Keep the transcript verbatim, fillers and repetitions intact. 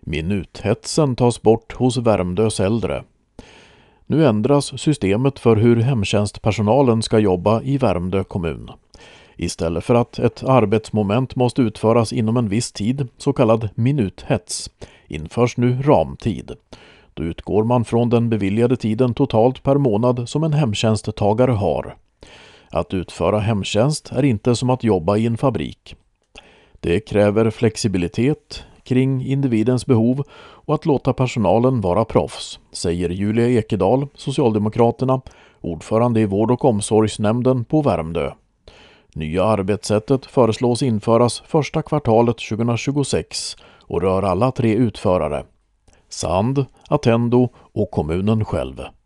Minuthetsen tas bort hos Värmdös äldre. Nu ändras systemet för hur hemtjänstpersonalen ska jobba i Värmdö kommun. Istället för att ett arbetsmoment måste utföras inom en viss tid, så kallad minuthets, införs nu ramtid. Då utgår man från den beviljade tiden totalt per månad som en hemtjänsttagare har. Att utföra hemtjänst är inte som att jobba i en fabrik. Det kräver flexibilitet kring individens behov och att låta personalen vara proffs, säger Julia Ekedal, Socialdemokraterna, ordförande i vård- och omsorgsnämnden på Värmdö. Nya arbetssättet föreslås införas första kvartalet tjugohundratjugosex och rör alla tre utförare: Sand, Attendo och kommunen själv.